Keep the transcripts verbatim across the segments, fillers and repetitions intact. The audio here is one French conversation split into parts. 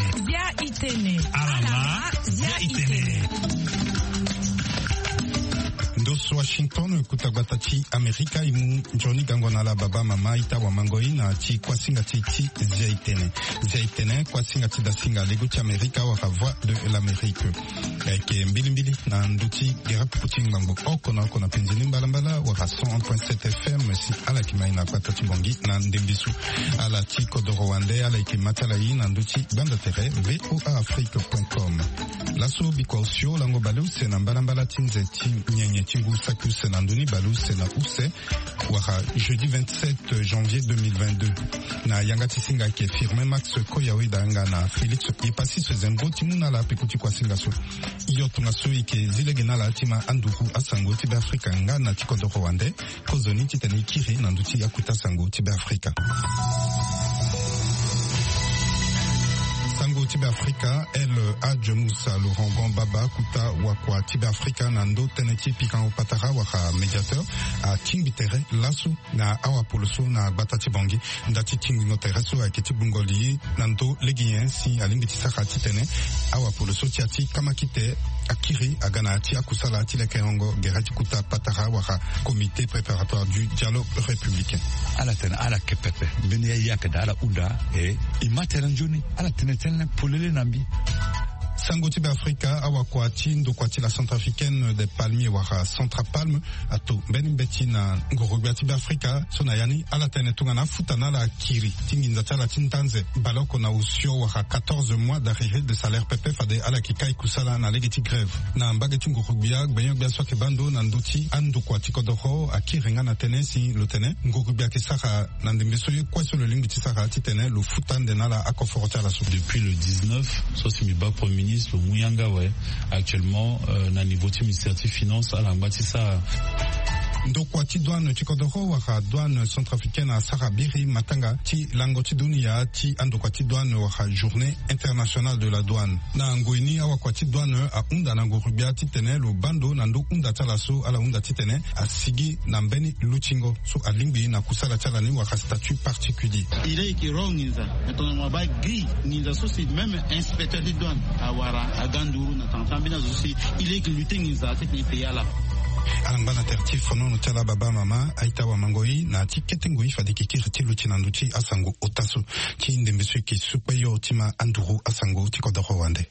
Zia Itene. Alama Zia Itene. Ndoso Washington kutagwatachi Amerika imu Johnny Gangonala baba mama ita wa mangoi na chi kwa singa chi chi Zia Itene. Zia Itene kwa singa chi da singa lego chi Amerika wa voix de l'Amérique. Ke mbili mbili na nduti gera puputing mambo oko na oko na penzini mbalambala wa cent un point sept F M si ala kimaina kwa tati bongi na ndembisu ala chi kodo Rwanda ala ikimata hii na nduti banda tere v o a afrique point com. Laso bikwa usio lango balu se na mbalambala tinze ti nyenye tingu saku se na nduni balu se na use wara jeudi vingt-sept janvier deux mille vingt-deux na yangati singa ke firme Max Koyawe danga na Felix Yepasi se zembo timuna la pekuti kwa singa so iyo tungaso ike zilegena la tima anduku asango tibe Afrika nga na tikodo Rwanda kozoni titani kiri na nduti yakuta sango tibe Afrika. Sango Tibe Afrika, El Hadj Moussa Laurent Gambaba Kuta Wakwa Tibe Afrika Nando Teneti Pikan Opatara Waka médiateur à Timbitere Lasso na Awa Poloso na Batati Bangi Ndati Tinguino Tereso a Keti Bungoli Nando Legien si Alimbiti Sakati Tene Awa Poloso Tiati Kamakite Akiri Agana Ati Akusala Ati Lekerongo Gerati Kuta Patara Waka comité préparatoire du dialogue républicain. Ala tena ala kepepe Benia Yakada ala Uda e Imateranjoni ala teneten Polele Nambi. Sango Tibe Afrika awakwa tindo kwa tila centrafricaine des palmiers waka centra palme ato benimbeti na ngorogwa Tibe Afrika sona yani ala tene tungana futana la kiri tinginza tala tintanze baloko na usio waka quatorze mois d'arrêt de salaire P P fade ala kikai kusala na legeti grève na mbageti ngorogwa gbenyo bia soke bando na nduti ando kwa tikodoho akiri ngana tene si lo tene ngorogwa kisaka na ndembeso kwa sur le lingi tisaka titene lo futande na la akoforota la so depuis le dix-neuf so si mi ba premier ministre Mouyanga ouais actuellement euh, na niveau administratif finance à la Matissa. Ndokwa ti douane tikodoro waka douane centrafricaine à Sarabiri Matanga ti langoti dunia ti andokwa ti douane waka journée internationale de la douane na ngoini awakwa ti douane a unda na ngorubia ti tene lo bando na ndo unda talaso ala unda ti tene a sigi na mbeni luchingo so alingbi na kusala chala ni waka statut particulier. Il est qui rong ninza eton maba gri ninza so c'est même inspecteur de douane awara a Ganduru na tantambina so il est qui lutte ninza ti pays là. Alambana tertif fono tala baba mama aita wa mangoi na tikete ngoi fadiki kirti lutinanduchi asango otaso ki ndembesu ki supeyo tima anduru asango tikodoro wande.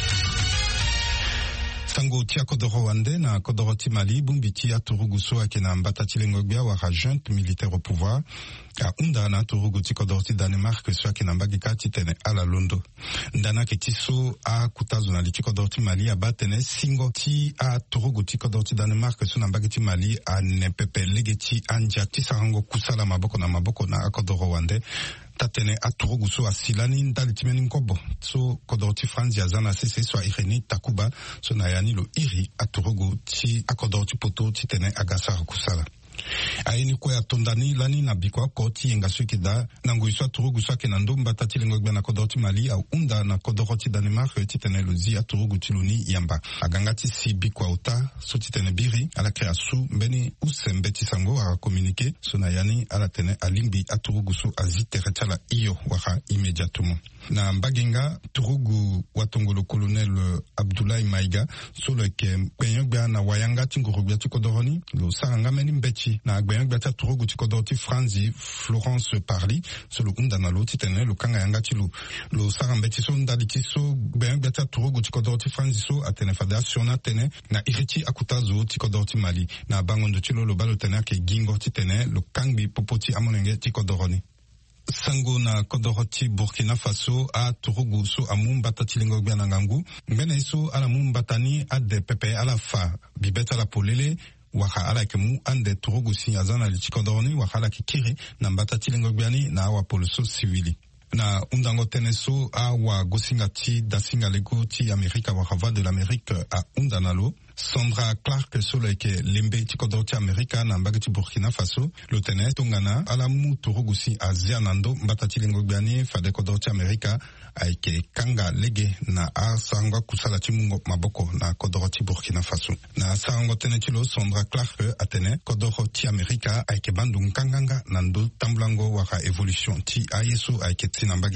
Sango tia kodoro wande na kodoro timali bumbiti aturugu so akena mbatati lengogbia waka junte militaire au pouvoir a unda na aturugu tikodoro ti Danemark so akena mbagika titene ala londo ndana ke tiso a kutazo na tikodoro timali abatene singo ti aturugu tikodoro ti Danemark so na mbagiti mali a nepepe legeti anja tisarango kusala maboko na maboko na akodoro wande tatene aturugu so asilani ndali timeni nkobo so kodoro ti France ya zana sese so ireni takuba so na yani lo iri aturugu ti akodoro ti poto ti tene agasara kusala aini kwa tondani lani na bikwa koti yenga swikida nangu iswa turugu swa kenando mbata tilengo gbe na kodoro ti Mali au unda na kodoro ti Danemark ti tene lozi aturugu ti luni yamba agangati si bikwa uta so ti tene biri ala krea su mbeni usembe ti sango waka communique so na yani ala tene alingbi aturugu so azitere tala iyo waka immédiatement na mbagenga turugu watongolo colonel Abdoulaye Maiga so le ke penyo gbe na wayanga ti ngorogbe ti kodoroni lo saranga meni mbeti na gbenyo gbe ta turugu ti kodoro ti Franzi Florence Parly so lo unda na lo ti tene lo kanga yanga ti lo lo saranga ti so ndali ti so gbenyo gbe ta turugu ti kodoro ti Franzi so atene federation na tene na iriti akutazo ti kodoro ti Mali na bangondo ti lo lo balo tene ke gingo ti tene lo kangbi popoti amonenge ti kodoroni. Sango na kodoro ti Burkina Faso a turugu so amumbata ti lengo gbe na ngangu mbene so ala mumbatani ade pepe ala fa bibeta la polele waka ala kemu ande turugu si azana li tikodoroni waka ala kikiri na mbata ti lengo gbe na awa poloso civili na undango teneso a wa gosinga ti dasinga lego ti Amerika waka va de l'Amérique a undanalo Sandra Clark solo ke lembe ti kodoro ti Amerika na mbagi ti Burkina Faso lo tene tongana ala mu turugu si Asia nando mbata ti lengo gbe fa de kodoro ti Amerika aike kanga lege na a sanga kusala ti mungo maboko na kodoro ti Burkina Faso na sango tene ti lo Sandra Clark atene kodoro ti Amerika aike bandu nkanganga nando tambulango waka evolution ti ayeso aike tina mbagika.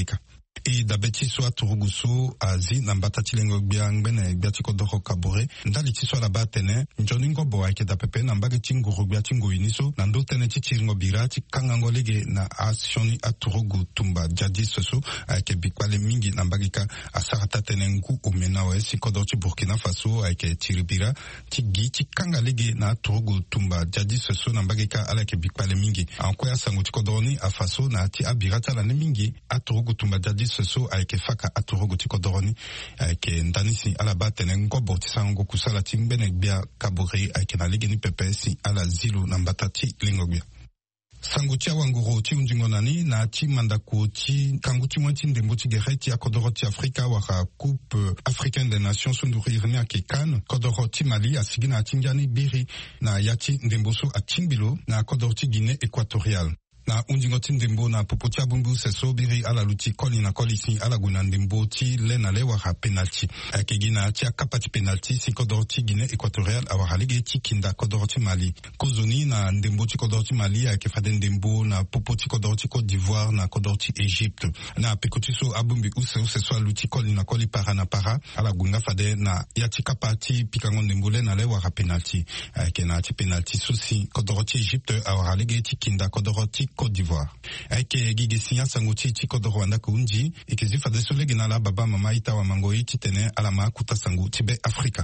e dabeti so turuguso azi na mbata chilengo bia ngene bia chikodoro kabore ndali chiso la batene njoningo bo ake da pepe na mbage chinguru bia chingo iniso na ndo tene chichiringo bira chikangango lege na asioni aturugu tumba jadi soso ake bikwale mingi na mbagika asarata tene ngu umenawe sikodoro chi Burkina Faso ake chiribira chigi chikanga lege na aturugu tumba jadi soso na mbagika ala ke bikwale mingi anko ya sangu chikodoroni a Faso na ti abirata la ne mingi aturugu tumba jadi soso ayeke faka aturugu tikodoroni ayeke ndanisi ala batene ngobo tisango kusala timbene bia kabore ayeke na lege ni pepe si ala zilu na mbata ti lingo bia sangu tia wanguro ti undingo nani na ti mandako ti kangu ti mwa ti ndembo ti gere ti akodoro ti Afrika waka Coupe Africaine des Nations sunduri irni ake kan kodoro ti Mali asigi na atingiani biri na ya ti ndembo so atimbilo na akodoro ti Guinée équatoriale na undingo ti ndembo na popo ti abungu seso biri ala luti koli na koli si ala gu na ndembo ti le na le wara penalty ayeke gi na ti akapa ti penalty si kodoro ti Guinée équatoriale awara lege ti kinda kodoro ti Mali kozoni na ndembo ti kodoro ti Mali ayeke fade ndembo na popo ti kodoro ti Côte d'Ivoire na kodoro ti Égypte na peko ti so abungi use use so aluti koli na koli para na para ala gu nga fade na ya ti kapa ti pikango ndembo le na le wara penalty ayeke na ti penalty so si kodoro ti Égypte awara lege ti kinda kodoro ti Côte d'Ivoire. Eke gige sinya sanguti ti kodoro wanda kunji eke zifa de solege na la baba mama ita wa mangoi ti tene ala ma kuta sangu ti be Afrika.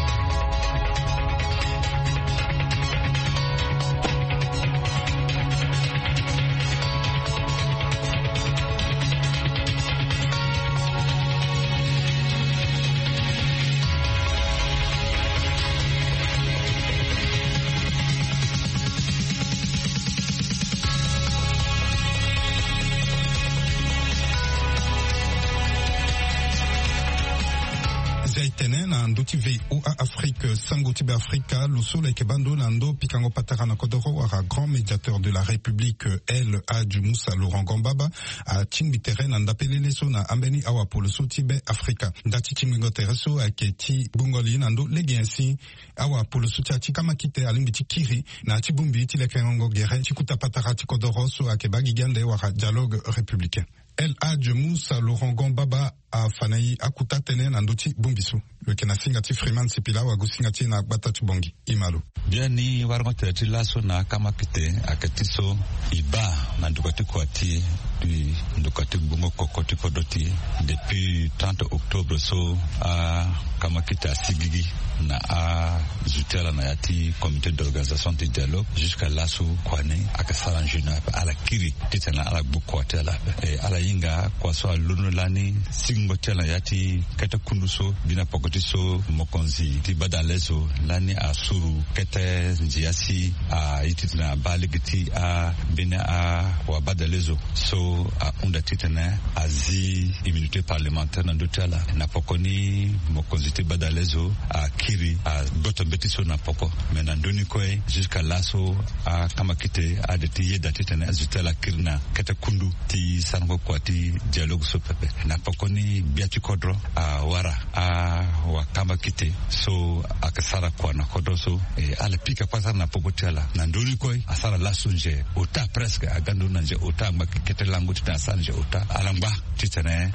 Ndoti V O A Afrique sango tibe Afrika lo solo ke bando nando pikango patara na kodoro wara grand médiateur de la République El Hadj Moussa Laurent Gambaba a timbi terrain na ndapelele so na ambeni awa polo so tibe Afrika ndati timingo tereso aketi bungoli nando legi ainsi awa polo so ti kama kite alimbi ti kiri na ti bumbi ti lekengo gere ti kuta patara ti kodoro so akebagi gande wara dialogue républicain. El Hadj Moussa Laurent Gambaba a fanayi akuta tene na ndoti bumbisu le kena singati Freeman Sipila wa gusingati na bata tubongi imalo bien ni warma tati laso na kama kite akatiso iba na ndukati kwati du ndukati bungo kokoti kodoti depuis trente octobre so a kama kita sigigi na a zutela na yati comité d'organisation de dialogue jusqu'à laso kwane akasara njuna ala kiri titana ala bukwata la e ala inga kwa so lunulani singo tela yati kata kunduso bina pokotiso mokonzi ti badaleso lani asuru kete njiasi a ititina baligiti a bina a wa badalezo so a unda titana azi immunité parlementaire na ndotela na pokoni mokonzi ti badalezo a kiri a boto betiso na poko mena ndoni koe jusqu'à laso a kama kite a de ti yeda titana azutela kirna kete kundu ti sango kwa ti dialogue so pepe na pokoni biati kodro a wara a wa kama kite so akasara kwa na kodro so e, ala pika pasa na popotela na ndoni koi asara laso nje ota presque agando na nje ota makete langu tita sanje ota alamba titane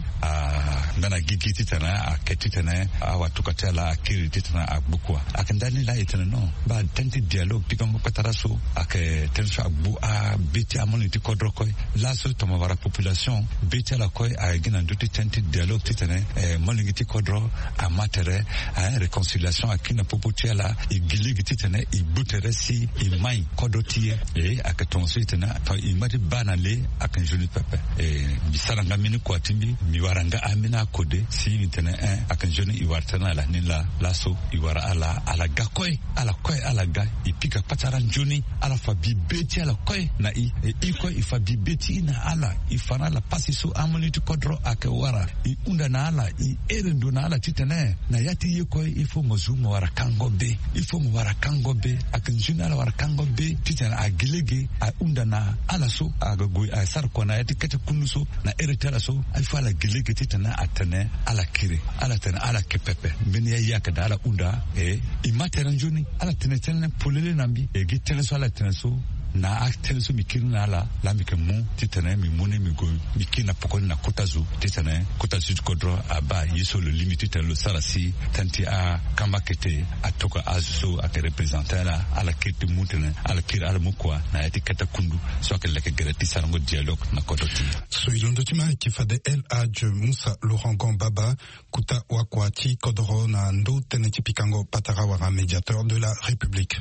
a ndana gigi titana a ketitane a watukatela akiri titana akbukwa akandani la itana no ba tenti dialogue pika ngopatara so ake tenso akbu a beti amoni ti kodro koi laso toma wara population beti ala koi a gina nduti tenti dialogue titane e molingiti kodro a matere a réconciliation akina popotela igiligi titane ibutere si imai kodro tie e akatonso titana ta imati banale akan joni pepe e bisaranga mini kwatimbi miwaranga amina kode si titane e akan joni iwartana la nila laso iwara ala ala gakoi ala koi ala ga ipika patara joni ala fabi beti ala koi na i e iko ifabi beti na ala ifana la pasiso amoni kodro ake wara i unda na ala i erendo na ala titane na yati yeko ifo mozumo wara kango be ifo mo wara kango be akan jina ala wara kango be titane agilege a unda na ala so agago a sar kona yati kete kunuso na eretela so alfa ala gilege titane atane ala kire ala tane ala kepepe beni ya yakada ala unda e imateran joni ala tene tene polele nambi e gitele so ala tene so na acteur so mikiri na la la mikemu titene mi mone mi go mikina pokoni na kotazu titene kotazu kodro aba yeso le limite titene le sarasi tanti a kamakete atoka azo a représenter la ala kete mutene ala kira ala mukwa na etikata kundu so que leke gereti sarango dialogue na kodoti so ilondo tima kifade El Hadj Moussa Laurent Gambaba kuta wakwati kodro na ndo tene tipikango Patarawara, médiateur de la République.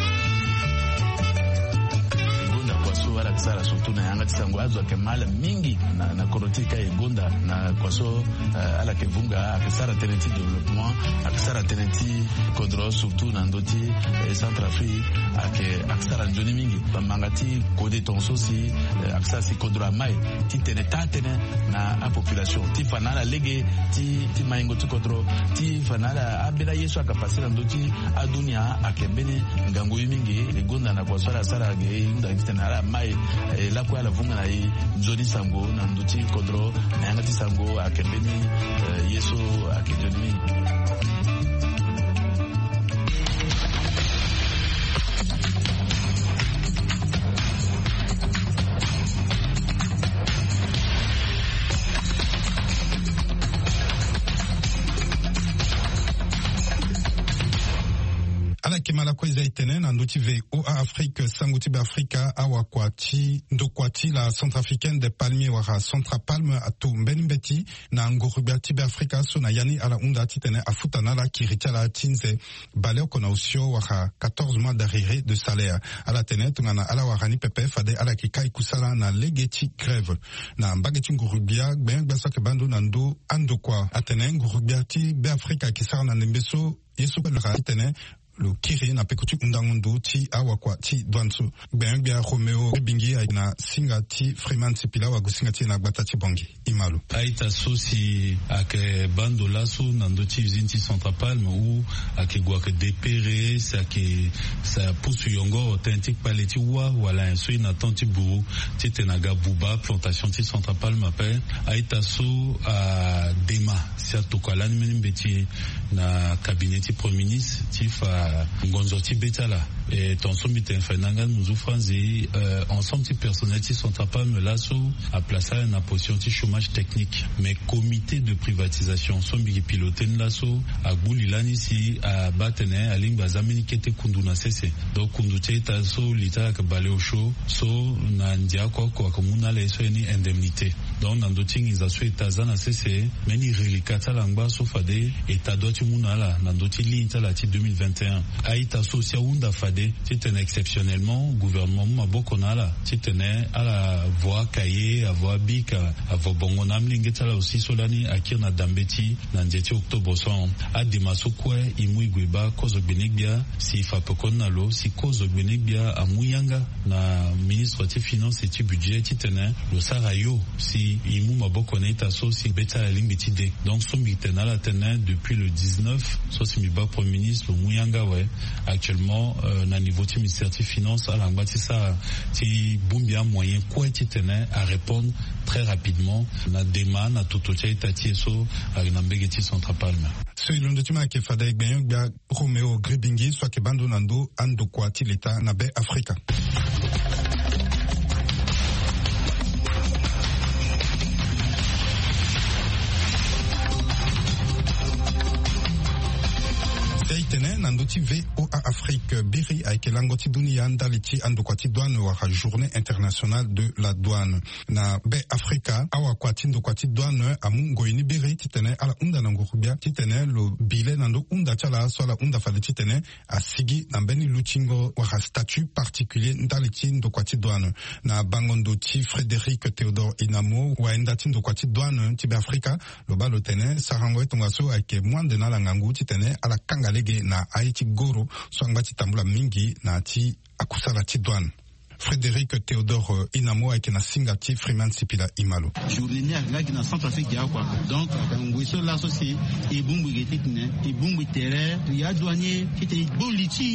Kwaso wala tsara surtout na yanga tsango azo kemala mingi na na korotika egonda na kwaso uh, ala kevunga akisara tenenti développement akisara tenenti kodro surtout na ndoti eh, Centrafrique ake akisara njoni mingi bamangati kode tonso si eh, akisara si kodro mai ti tene tatene na a population ti fanala lege ti ti maingo ti kodro ti fanala abela yeso akapasira ndoti adunia akembene ngango mingi egonda na kwaso ala sara ge nda kitana mai la kwa la vunga na i nzoni sango na nduti kodro na yangati sango akembeni yeso akijoni. Kimala kweza itene na nduti ve o a Afrique sanguti be Afrika awakwati ndokwati la Centrafricaine des Palmiers wara Centrapalme ato mbenimbeti na ngorubati be Afrika so na yani ala unda titene afutana la kiritia la tinze baleo kona usio wara quatorze mois d'arriéré de salaire ala tene tungana ala warani pepe fade ala kikai kusala na legeti grève na mbageti ngorubia ben gbasa ke bando na ndo andokwa atene ngorubiati be Afrika kisara na nembeso yeso be la titene le kiri na pekutu undangundu ti awakwa ti dwansu ben bia Romeo bingi na singati Freeman Sipila wa gusingati na batati bongi imalu aita sosi ake bando laso nando ti zinti Centrapalme ou ake guake depere sa ke sa pusu yongo authentique paleti wa wala so ina tanti buru ti tenaga buba plantation ti Centrapalme ape aita so a dema si atokalani menimbeti na kabineti premier ministre ti fa ngonzo ti betala et tonsomi te fenanga muzu franzi ensemble ti personnel ti Centrapalme laso a placer na position ti chômage technique mais comité de privatisation sombi piloté laso a gulilani si a batene aling bazamini kete kundu na sese donc kundu te ta so lita ka bale au show so na ndia ko ko komuna le so ni indemnité donc nando tingi za so etazana sese meni relikata langba so fade eta doti munala nando ti linta la ti deux mille vingt et un aita so sia unda fade titene exceptionnellement gouvernement mabokonala titene ala voix kaye a voix bik a voix bongonam lingetala aussi solani akina dambeti na njeti octobre son a dimaso kwe imuigweba kozo beniglia si fa pokonalo si kozo beniglia a muyanga na ministre ti finance et ti budget titene lo sarayo si imu mabokoneta so si beta la limbiti de donc so mitena tene depuis le dix-neuf so si mi ba premier ministre muyanga ouais actuellement euh, na niveau du ministère des Finances à l'ambassade ti bumbia moyen quoi ti tenait à répondre très rapidement na demande na totocha itati so na mbegeti Centrapalme so ilondo tima ke fada ben bia Romeo Gribingi soit ke bando nando ando kwati l'État na be Afrika. Tene nandoti V O A Afrique Biri avec l'angoti dunia ndaliti andokwati douane wa journée internationale de la douane na be Afrika awakwati ndokwati douane amungo ini Biri titene ala unda nangorubia titene lo bile nando unda chala sola unda fale titene asigi na beni luchingo wa statut particulier ndaliti ndokwati douane na bangondo ti Frédéric Théodore Inamo wa ndati ndokwati douane ti be Afrika lo balo tene sarango etongaso avec moins de na langangu titene ala kangalege na Haïti Goro swangati tambula mingi na ti akusala ti douane. Frédéric Théodore Inamo avec na singati Freeman Sipila Imalo. Journée là qui na Centrafrique ya quoi. Donc quand vous so l'associé et bumbu getine et bumbu terre, il y a douanier qui était boliti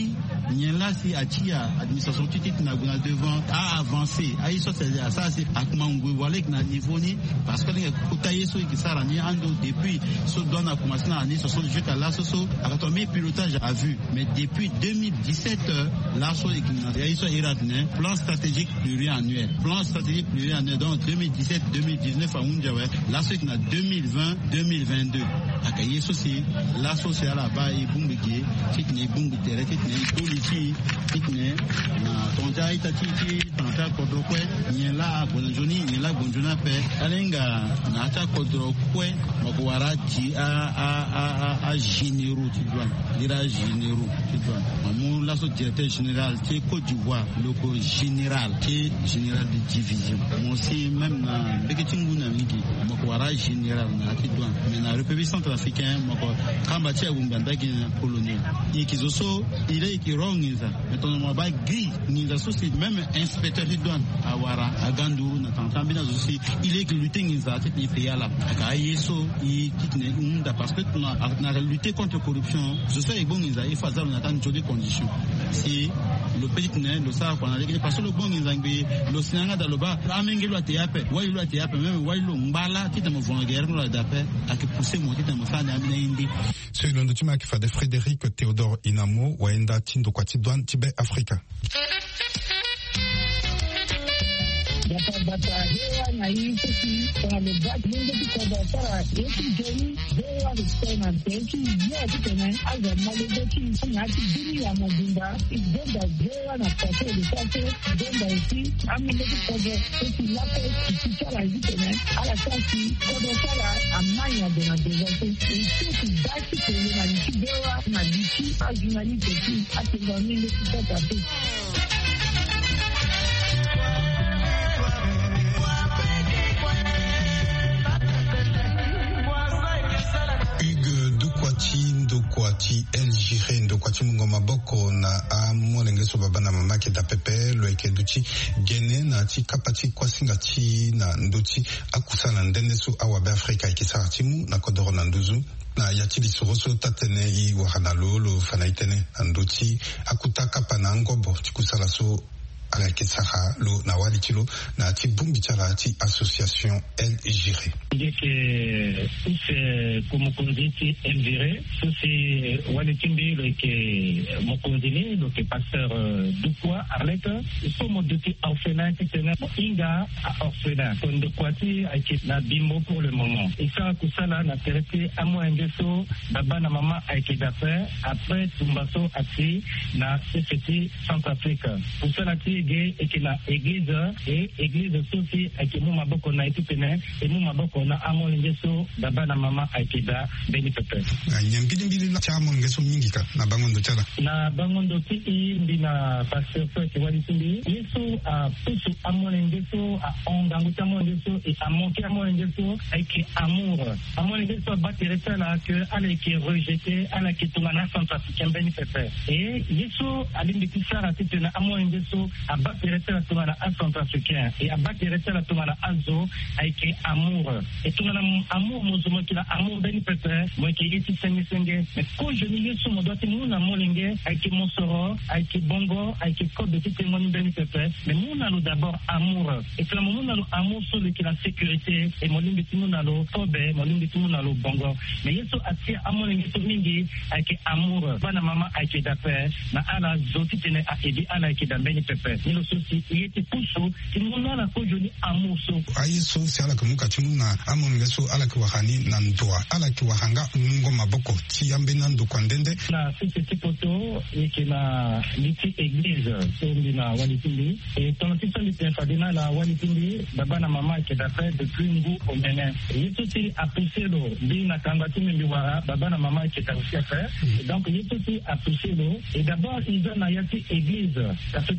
n'y a là si Atia administration titit na guna devant a avancé a iso c'est ça c'est akmangu wale na niveau ni parce que les kotaye so qui sara ni ando depuis so donne a commencé na année so jusqu'à là so so a tombé pilotage à vue mais depuis deux mille dix-sept là so qui a iso iradne plan stratégique pluriannuel plan stratégique pluriannuel donc deux mille dix-sept deux mille dix-neuf à Unjawe là so qui na deux mille vingt deux mille vingt-deux akaye so c'est là so c'est à la bas et bumbiki qui ne bumbi terre qui ne polici qui ne na tonja itati qui tanta kodokwe ni la bonjoni ni la bonjona pe alenga na ta kodokwe makwara ti a a a a généraux tu dois dira généraux tu dois mon la so directeur général qui Côte d'Ivoire le général qui général de division mon si même na beketinguna miki makwara général na ti dois mais na République centrafricaine mako kamba tia gumbanda ki colonial et qui so il est qui wrong is mais ton mo ba gris ni da so c'est même inspecteur de douane à Wara à Gandourou na tantambina aussi il est que lutter ni za ti pays là aka yeso i kitne unda parce que na na lutter contre corruption je sais bon ni za il faut ça na tant de conditions si le petit ne le ça qu'on a dit parce que le bon ni za ngbe le sinanga da loba amenge lo atiape wa lo atiape même wa lo mbala ti mo volontaire lo dape ak pousser mo ti mo fa na indi celui de Tima qui fait de Frédéric Théodore Inamo waenda tindo kwa tidouane Tibet Africa. Data hewa na hii sisi kwa lebaki mungu kwa sara yesu jeni hewa kusema teki ya kitena aza malebeki nyati dini ya mabunda igenda hewa na pate lisate genda isi amileki kwa sisi lape kichara hitena ala kasi kwa sara amanya dena devate isi baki kwenye na nchi hewa na nchi ajunali teki atinga mingi kitata teki. Ndokwati El Jiré Ndokwati Mungoma Boko na amolenge so baba na mama ke da pepe lo ekeduchi gene na ti kapati kwasinga ti na ndoti akusana ndende so awabe Afrika ikisara timu na kodoro na nduzu na yatili soroso tatene i wahanalo lo fanaitene ndoti akutaka pana ngobo tikusala so ala kisara lo na walitilo na ti bumbi tala ti association El Jiré. Que c'est comme on dit El Jiré, c'est walitimbi le que mon condamné le que pasteur de quoi Arlette so mo de ti orphelin qui tena inga orphelin kon de quoi ti aki na bimbo pour le moment et ça que ça là na traité à moi ngeso baba na mama aki d'affaires après tumbaso ati na C C T Centrafrique pour ça la ti et que la église et église aussi aki mu maboko na itipene et mu maboko na amo ngeso baba na mama akida beni pepe nyambili mbili la chamo ngeso mingi ka na bangondo chala na bangondo ti ndina pasteur fait wali tindi yeso a pusu amo ngeso a ongangu tamo ngeso et a manqué amo ngeso avec amour amo ngeso battre là que allait qui rejeté à la qui tumana centrafricain beni pepe et yeso alimbi tisara titena amo ngeso a battre là tumana à centrafricain et a battre là tumana azo avec amour et tout le amour muzumo kila amour beni pepe moi qui est senge senge mais quand je n'y suis mo doit nous na molinge avec mon soro avec bongo avec code de témoin beni pepe mais nous na d'abord amour et puis nous na amour sur le la sécurité et mon limbe nous na lo tobe mon limbe nous na lo bongo mais yeso atia amour ngi to mingi avec amour bana mama avec d'après na ala zoti tene a aider ala avec da beni pepe ni le souci il était pousso nous na la ko joni amour so ayiso c'est ala ko muka timuna amonge so ala ki wahani na ndoa ala ki wahanga mungo maboko ti yambe na ndo kwa ndende na sisi tipoto yake na liti église so ndina walitindi et ton tisa liti fadina la walitindi baba na mama ke d'après depuis ngu au Bénin yeto ti a poussé lo ndina kanga ti mbi wara baba na mama ke ta aussi faire donc yeto ti a poussé lo et d'abord ils ont na yati église parce que na ti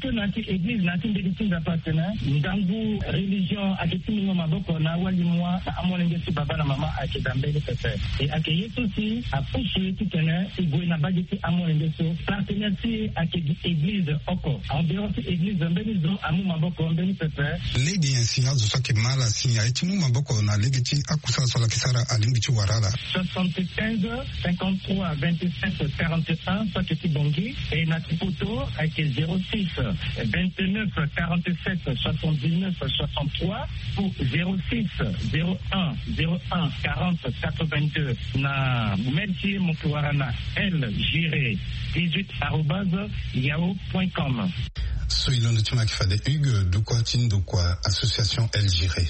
église na tinde ditinga patena ndangu religion aketinga maboko na wali mwa amonenge si baba na mama akedambele pepe et ake yesu si a pushi tutene igwe na bagiti amonenge so partenaire si ake église oko en dehors si église mbeni zo amu maboko mbeni pepe legi yansi azo sake mala si aitimu maboko na legi ti akusala sola kisara alingi ti warala soixante-quinze cinquante-trois vingt-sept quarante-un ça que bongi et na tipoto avec zéro six vingt-neuf quarante-sept soixante-dix-neuf soixante-trois ou zéro six zéro un zéro un quarante quatre-vingt-deux na merci Mokuarana L Giré dix-huit arobase yahoo point com. Soyons de Tima Kifade Hugues de quoi tin de quoi association L Giré.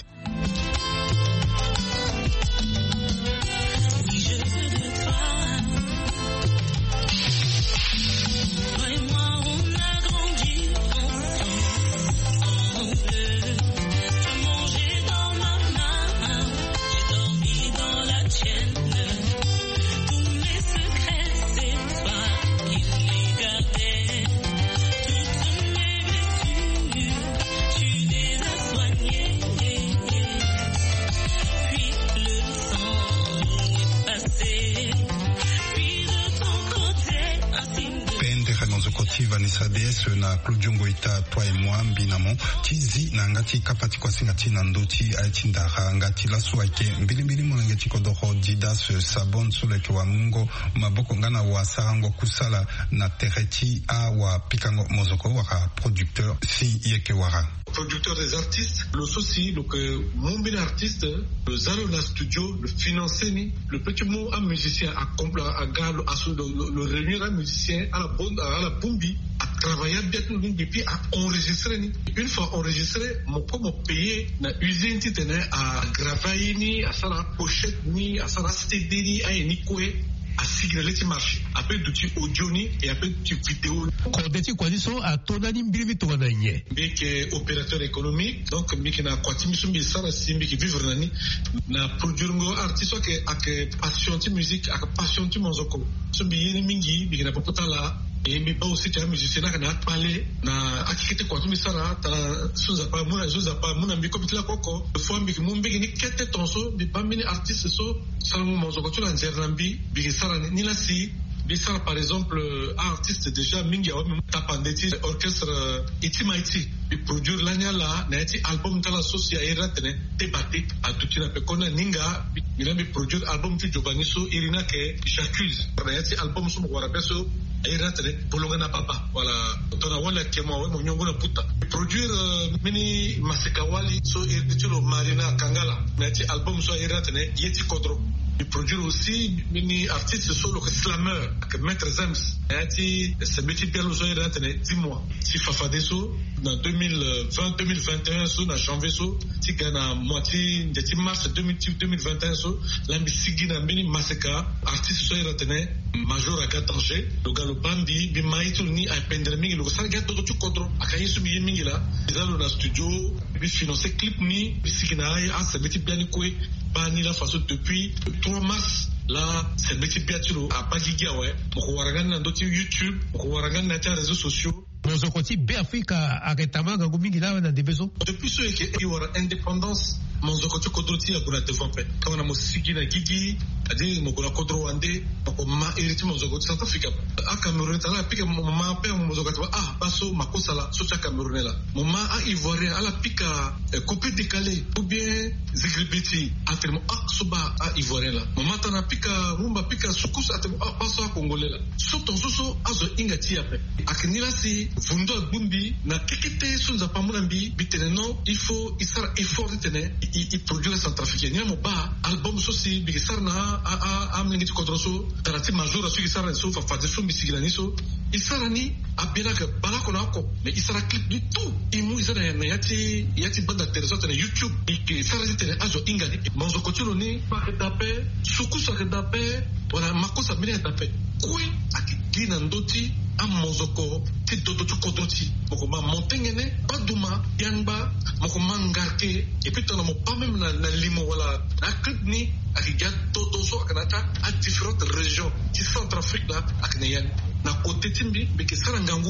Vanessa D S na Claudio Ngoita toi et moi binamo tizi na ngati kapati kwa singati na ndoti aitinda ngati la suake mbili mbili mwangati kodoro didas sabon sule kwa mungo maboko ngana wa sarango kusala na tereti a wa pikango mozoko waka producteur si yeke wara producteur des artistes, le souci, donc mon bien artiste, le zalo na studio, le financer ni, le petit mot à musicien, à complet, à galo, à le, le réunir à musicien, à la bonne, à la bombi, à travailler bien tout le puis à enregistrer ni. Une fois enregistré, mon comme payé, na usine ti tenait à gravailler ni, à ça la pochette ni, à ça la C D ni, à ni quoi. À signaler ti marché après du audio ni et après du vidéo kodeti kwadiso atona ni mbili to wananye beke opérateur économique donc miki na kwati misumbi sara simbi ki vivre nani na produire ngo artiste ke ak passion ti musique ak passion ti mozoko sumbi yeni mingi biki na popotala et mais pas aussi tu musicien na parler na akikete kwati misara tala suza pa muna suza pa muna mbi kopitla koko fois mbi mumbi ni kete tonso bi pamini artiste so salmo mozoko tu la nzernambi biki ni la si bisara par exemple artiste déjà mingi awa tapandeti orchestre itimaiti bi produire lanya la na eti album tala socia era tene debate a tutina pe kona ninga mina bi produire album ti Giovanni so irina ke j'accuse na eti album so mo beso era tene bolonga na papa wala tona wala kemo wa mo nyongo na puta produire uh, mini masekawali so irtilo marina kangala na eti album so era tene yeti kodro. Il produit aussi mini artiste solo que slammer que maître Zems et ti se métier bien le soir d'antenne dix mois si Fafadeso dans deux mille vingt deux mille vingt et un so na janvier so ti gana moitié de ti mars deux mille vingt et un so la misigi na mini maseka artiste soir d'antenne major à danger le galo bambi bi maitu ni a pendre mingi le sa gato to kodro akayi su bi mingi la dans le studio bi financer clip ni bi sigina a se métier bien ni quoi bani la façon depuis trois mars là c'est petit piaturo à Pagigia ouais pour waragana ndoti YouTube pour waragana na réseaux sociaux mozokoti be Afrika aketamanga ngumingi na na debezo depuis ce que il y aura indépendance mozokoti kodroti ya kuna devant pe kama na musiki na gigi adi mokona kodro ande ko ma iriti mozokoti South Africa a Cameroun tala pika ma pe mozokoti ah baso makosala so cha Cameroun là mama a Ivoirien ala pika copie décalé ou bien zigribiti atemo ah soba a Ivoirien là mama tana pika rumba pika sukus atemo ah baso a Congolais là so tonso so azo ingati ape akinila si fundo bumbi na kekete sunza pamulambi biteneno il faut isara effort tene i produire centrafricain nyamo ba album so si bigisarna a a amngi kodroso tarati majora su isara so fa fa so misigilani so isara ni abena ka balako nako mais isara clip du tout imu isara na yati yati banda tereso tene YouTube et isara tene azo ingani monzo kochiro ni pa tape sukusa ke tape wala makosa mine tape kui akigina ndoti amozoko ti dodo chukodoti moko ma montengene baduma yangba moko mangarke et puis tono mo pas même na, na limo wala na kidni akiga todo so akanata à différentes régions ci Centrafrique là akneyan na côté timbi beke sarangangu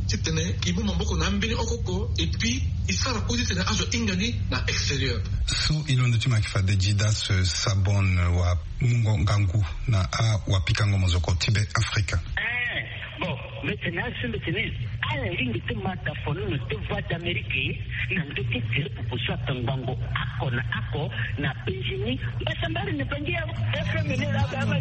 titene ibu mamboko na mbini okoko et puis isara ko titene azo ingani na extérieur so ilondo tima kifade jidas sabon wa mungo ngangu na a wa pikango mozoko tibe Afrika. Bon, maintenant, ce maintenant, à la ligne de Mata Fono, de voix d'Amérique, n'a pas été tiré pour soit un bango, à quoi, à quoi, n'a pas gêné, mais ça m'a ne pas dire, est-ce que mener la gamme,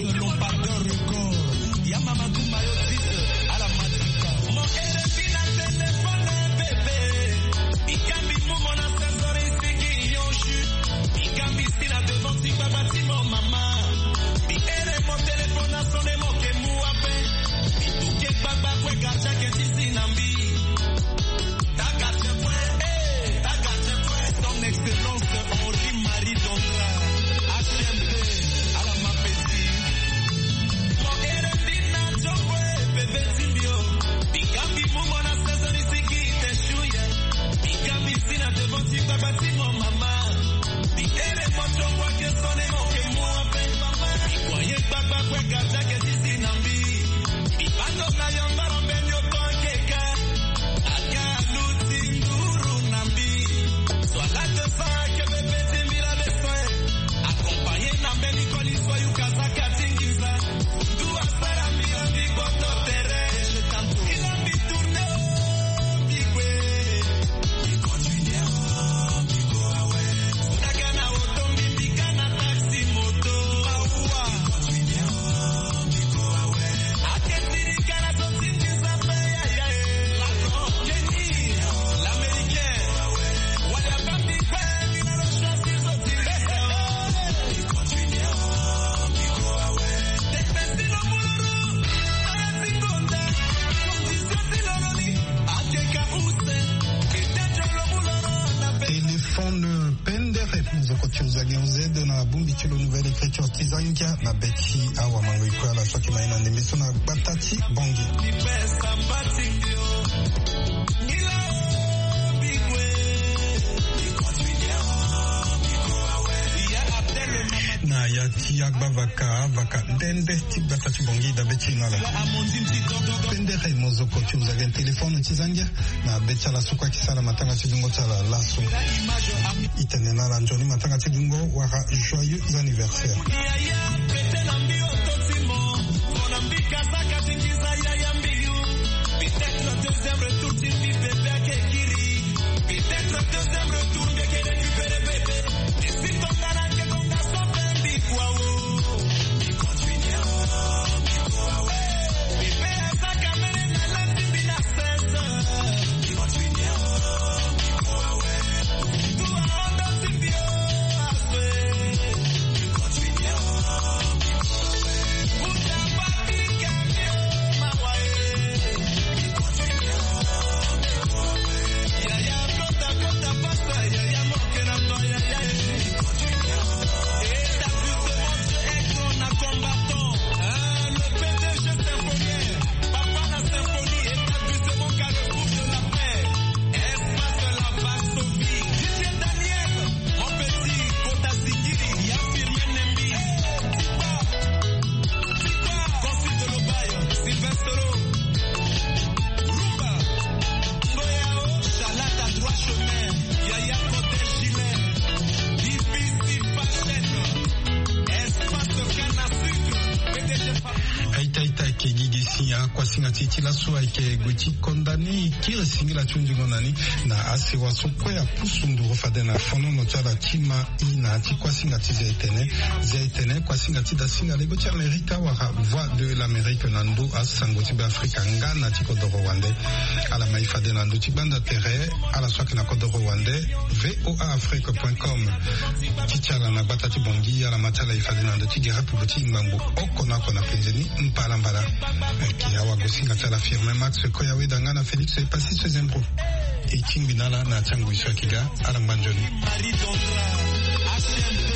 Yamamatou Mayotis, à la Matrika. Mon érébine à téléphone, bébé, il cambi pour mon ascenseur, il s'est guéri, yon chute, il cambi style à devant, si pas bâtiment, maman, il est mon téléphone à son émo, que mou à peine. Baba kwe gacha ke tisi nambi ta gacha kwe eh ta gacha kwe son excellence Henri Marie Dondra H M P à la mapeti mon erendina chokwe bebe simbio bigambi mumo na sezoni siki teshuye bigambi sina devant baba simo mama biere moto kwa ke sone mo ke mo ape mama bikoye baba kwe gacha ke tisi nambi Bando na yambara mbenyo tonkeka Aka luti nguru nambi Swala de fa ke bebe zimbira besoe Akompanye na mbeni koli soyu kazaka tingiza Dua sara mirambi koto tere Ilambi tourne o bigwe Bikonjine o bigo awe Dagana otombi bigana taxi moto Maua Bikonjine o bigo awe Uzageuze na bumbi chilo nouvelle écriture tizangia na beti awa mango ikuwa la soki maina ndemeso na batati bongi na yati agba vaka vaka ndende ti batati bongi da beti nala pendere mozoko ti uzagen telefone tizangia na beti ala sukwa kisala matanga tidungo tala laso itene nala njoni matanga tidungo waka joyeux anniversaire Titila suwa ike gweti kondani kire singila chunji ngonani na ase wasokwe ya pusundu rofade na fono notala kima ina ti kwa singa ti zaitene zaitene kwa singa ti da singa lego ti Amerika waka voix de l'Amérique nando asango ti be Afrika ngana ti kodoro wande ala maifade nando ti banda tere ala swaki na kodoro wande voa afrique point com Kichala na bata ti bongi ala matala ifade nando ti gera pubuti ngbango okona kona penzeni mpala mbala ki hawa gosinga tala firme Max Koyawe dangana Félix et passi ce zembro et King Binala na tango iswa kiga ala mbanjoni